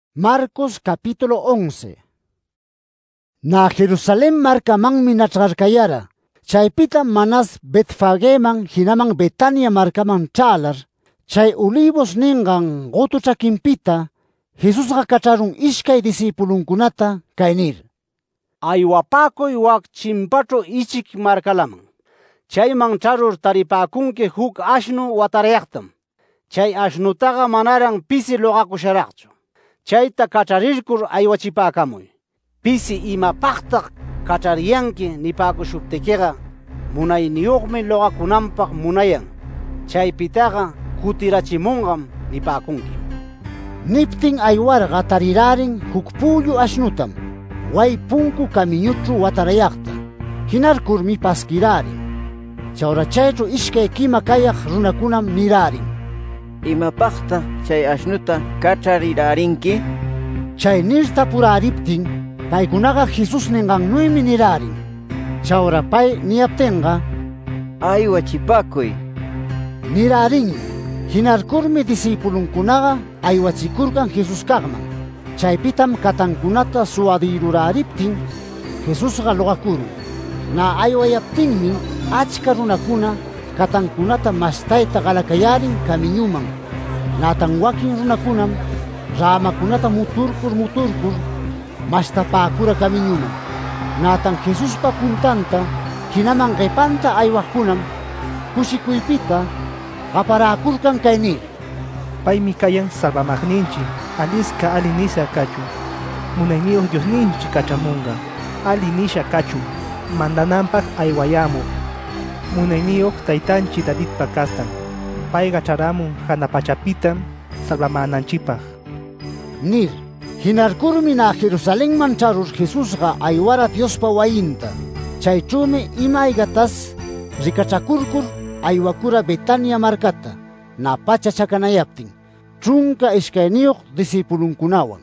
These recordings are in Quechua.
Marcos capítulo 11. Na Jerusalén markamanmi nacharkayara. Chaypita manas Betfageman hinaman Betania markaman ch'alar, chay Olivos ningan qotu chakinpita, Jesusqa kacharun ishkay disipulunkunata kay nir: Aywapakuy wak chimpachu ichik markalaman. Chayman charur taripakunki huk ashnu watarayaqtam. Chay ashnutaqa manaran pisi luqakusharaqchu. Chayta kacharirkur aywachipäkamuy. Pisi imapaqtaq kachariyanki nipakushuptikiqa, munayniyuqmi luqakunanpaq munayan. Chaypitaqa kutirachimunqam nipakunki. Niptin aywarqa tarirarin huk pullu ashnutam, way punku kamiñuchu watarayaqta. Hinarkurmi paskirarin. Chawra chaychu ishkay kima kayaq runakunam nirarin: ¿Imapaqta chay ashnuta kacharirarinki? Chay nir tapurariptin, paykunaqa Jesus ningannuymi nirarin. Chawra pay niyaptinqa: aywachipakuy nirarinmi. Hinarkurmi disipulunkunaqa aywachikurkan Jesus kaqman. Chaypitam katankunata suwadirurariptin, Jesusqa luqakurun. Na aywayaptinmi achka runakuna katankunata mastayta qalakayarin kamiñuman. Natan wakin runakunam ramakunata muturkur mastapäkura kamiñuman. Natan Jesuspa puntanta hinaman qipanta aywaqkunam kushikuypita qaparäkurkan kay nir: Paymi kayan salvamaqninchi, alisca ali nisha kachu. Munayniyuq Diosninchi kachamunqa, ali nisha kachu, mandananpaq aywayamuq. Munayniyuq taytanchi Davidpa kastan, payqa charamun hanapachapitam salvamananchipaq nir. Hinarkurmi na Jerusalenman charur Jesusqa aywara Diospa wayinta. Chaychumi imaygatas rikachakurkur aywakura Betania markata, na pacha chakanayaptin, chunka ishkayniyuq disipulunkunawan.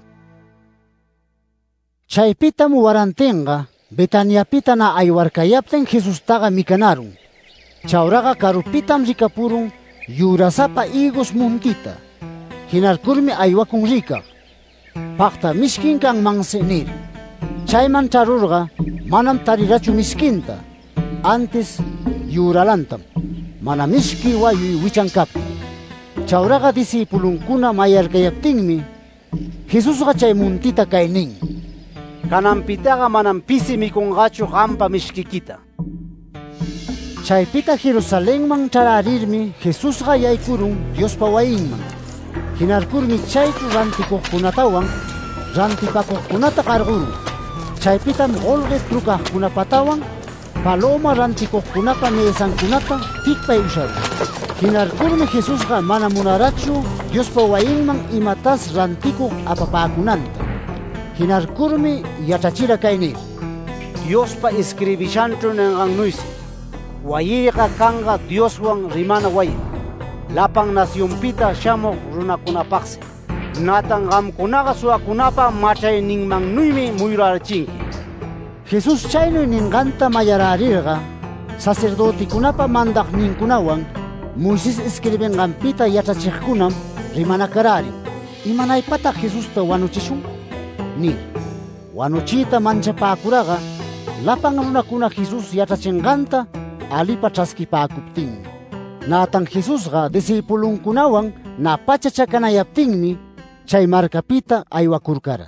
Chaypitam warantinqa Betaniapita na aywarkayaptin Jesustaqa mikanarun. Chawraqa karupitam rikapurun yurasapa higos muntita. Hinarkurmi aywakun rikaq: paqta mishkin kanmansi nir. Chayman charurqa manam tarirachu miskinta, antes yuralantam, mana mishki wayuy wichankaptin. Chawraqa disipulunkuna mayarkayaptinmi, Jesusqa chay muntita kay nin: kananpitaqa manam pisi mikunqachu qampa mishkikita. Chaypita Jerusalenman chararirmi Jesusqa yaykurun Diospa wayinman. Hinarkurmi chaychu rantikuqkunatawan rantipakuqkunata qarqurun. Chaypitam qolqi trukaqkunapatawan paloma rantikuqkunapa mesankunata tikpay usharun. Hinarkurmi Jesusqa mana munarachu Diospa wayinman imatas rantikuq apapäkunanta. Hinarkurmi yachachira kay nir: Diospa escribishanchu ninqannuysi, wayiyqa kanqa Dioswan rimana wayin, lapan nacionpita shamuq runakunapaqsi. Natan qamkunaqa suwakunapa machayninmannuymi muyrarchinki. Jesus chaynuy ninqanta mayararirqa, sacerdotikunapa mandaqninkunawan Moisés escribenqanpita yachachiqkunam rimanakararin: imanaypataq Jesusta wanuchishun nir. Wanuchiyta manchapäkuraqa lapan runakuna Jesus yachachinqanta alipa ch'askipäkuptinmi. Natan Jesusqa disipulunkunawan na pacha chakanayaptinmi chay markapita aywakurkara.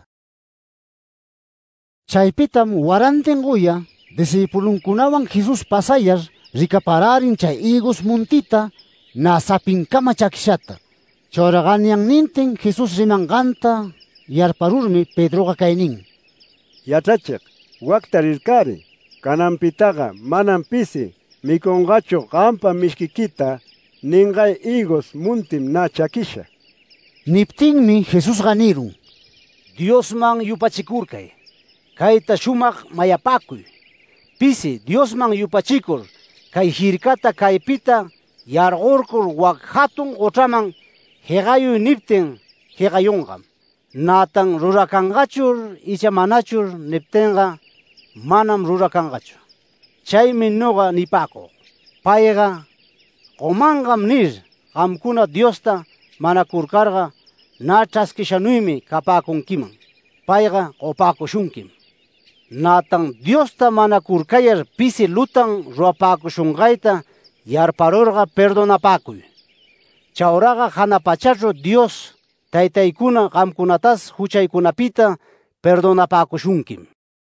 Chaypitam warantin quya disipulunkunawan Jesus pasayar rikapararin chay higos muntita na sapinkama chakishata. Chawra qanyannintin Jesus rimanqanta yarparurmi Pedroqa kay nin: yachachiq, wakta rirkari, kananpitaqa manam pisi mikunqachu qampa mishkikita ninqay higos muntim na chakisha. Niptinmi Jesusqa nirun: Diosman yupachikurkay, kayta shumaq mayapakuy. Pisi Diosman yupachikur kay hirkata kaypita yarqurkur wak hatun qutraman hiqayuy niptin hiqayunqam. Natan rurakanqachur icha manachur niptinqa manam rurakanqachu. Chaymi nuqa nipakuq, payqa qomanqam nir qamkuna Diosta manakurkarqa na ch'askishanuymi kapakunkiman. Payqa qopakushunkim. Natan Diosta manakurkayar pisi lutan ruapakushunqayta yarparurqa perdonapakuy. Chawraqa hana pachacho Dios taytaykuna qamkunatas huchaykunapita perdonapakushunkim.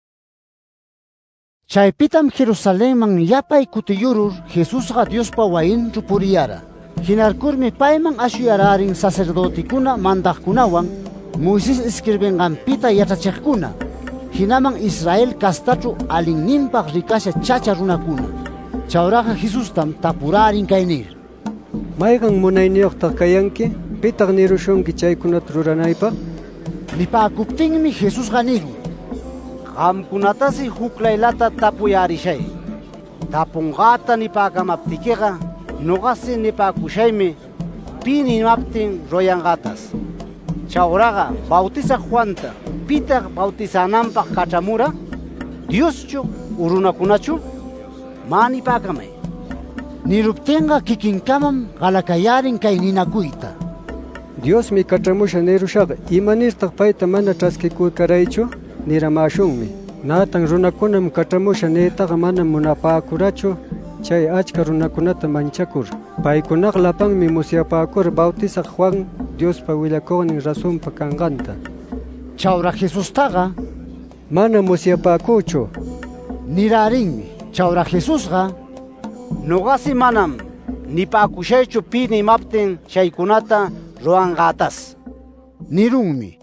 Chaypitam Jerusalenman yapay kutiyurur Jesusqa Diospa wayinchu puriyara. Hinarkurmi payman ashuyararin sacerdotikuna mandaqkunawan Moisés escribenqanpita yachachiqkuna. Hinaman Israel kastachu alinninpaq rikasha chacha runakuna. Chawraqa Jesustam tapurarin kay nir: ¿Mayqan munayniyuqtaq kayanki? Pitaq nirushunki chaykunata ruranaypaq? Nipaakuptinmi Jesusqa nirun: Qamkunatasi huklaylata tapuyarishay. Tapunqata nipakamaptikiqa nuqasi nipakushaymi pi nimaptin royanqatas. Chawraqa bautizaq Juanta pitaq bautizananpaq kach'amura? Dioschu u runakunachu? Ma nipakamay. Niruptinqa kikinkamam qalakayarin kay ninakuyta: Diosmi kach'amusha nirushaqa imanirtaq payta mana ch'askikurkaraychu niramashunmi. Natan runakunam kach'amusha niytaqa manam munapaakurachu chay achka runakunata manchakur. Paykunaqa lapanmi musyapaakura bautizaq Juan Diospa willakuqnin rasunpa kanqanta. Chawra Jesustaqa mana musyapaakuchu nirarinmi. Chawra Jesusqa: Nuqasi manam nipakushaychu pi nimaptin chaykunata ruanqatas. Nirunmi.